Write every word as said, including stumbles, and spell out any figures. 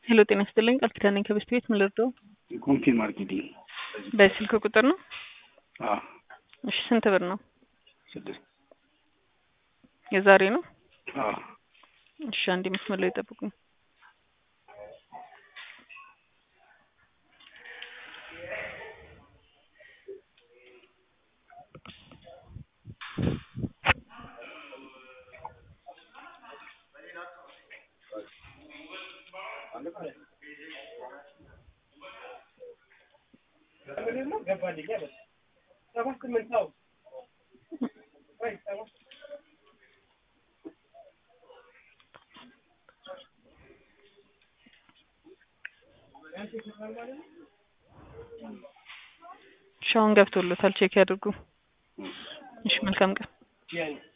ሄሎ ጤና ይስጥልኝ ቃል ኪዳን ነኝ ከበስት ቤት ምን ልርዳው? ኮንፊርም ማርኬቲንግ በስልክ ቁጥር ነው? አዎ እሺ ስንት ብር ነው? ስድስት የዛሬ ነው? አዎ እሺ አንዴ መስመር ላይ ጠብቁኝ። ሻውን ገብቶሎታል ቼክ ያድርጉ። እሺ መልካም ቀን።